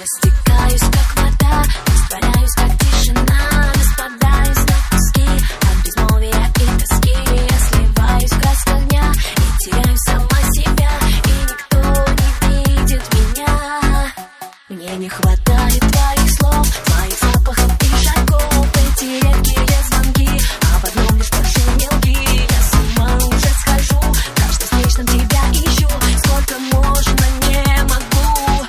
Растекаюсь, как вода, растворяюсь, как тишина, распадаюсь на куски от безмолвия и тоски. Я сливаюсь в красках дня и теряю сама себя, и никто не видит меня. Мне не хватает твоих слов, твоих запахов и шагов, эти редкие звонки, а в одном лишь прошу не лги. Я с ума уже схожу, каждый встречном тебя ищу, сколько можно, не могу.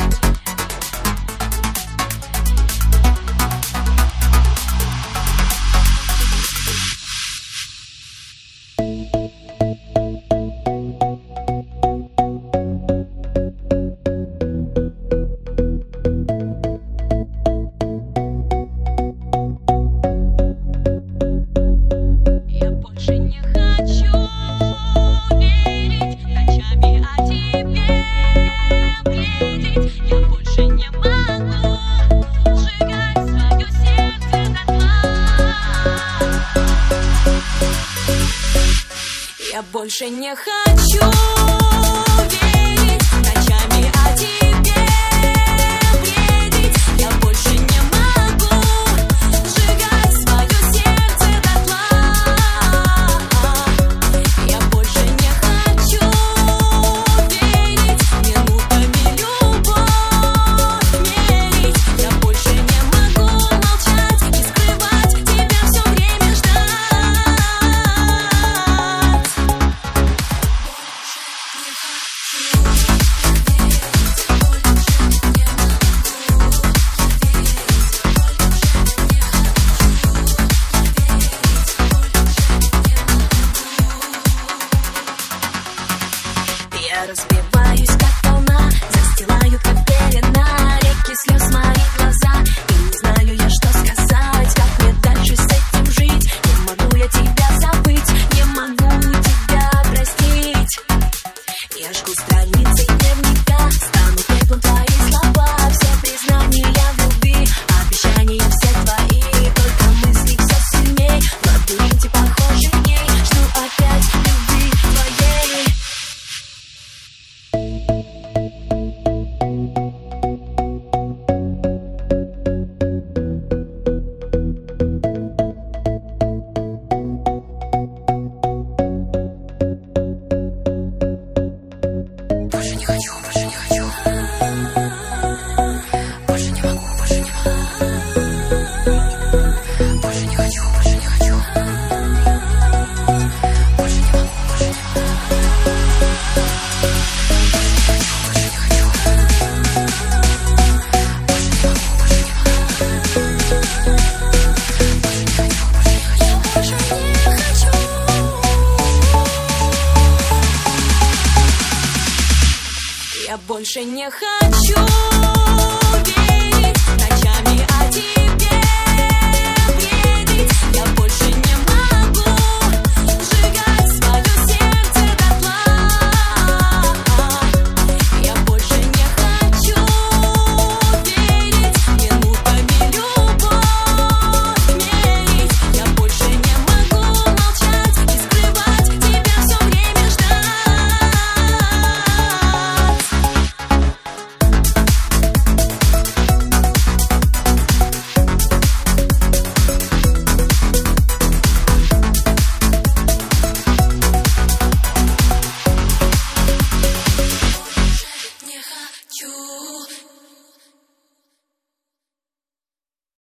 Я больше не хочу верить ночами, о тебе бредить. Я больше не могу сжигать свое сердце дотла. Я больше не хочу верить ночами, о тебе бредить. Я больше не могу сжигать свое сердце дотла. Я больше не хочу верить минутами любовь мерить. Я больше не могу молчать и скрывать тебя, все время ждать. Я разбиваюсь, как волна, застилаю, как пелена, реки слез мои глаза, и не знаю я, что сказать, как мне дальше с этим жить. Не могу я тебя забыть, не могу тебя простить. Я жгу страницы дневника, стану пеплом твои слова, все признания в любви, обещания все твои, только мысли все сильней, в лабиринте похожий дней, жду опять любви твоей. Больше не хочу, больше не хочу. Больше не могу, больше не могу. Больше не хочу, больше не хочу. Больше не могу, больше не могу. Больше не хочу, больше не хочу. Я больше не хочу.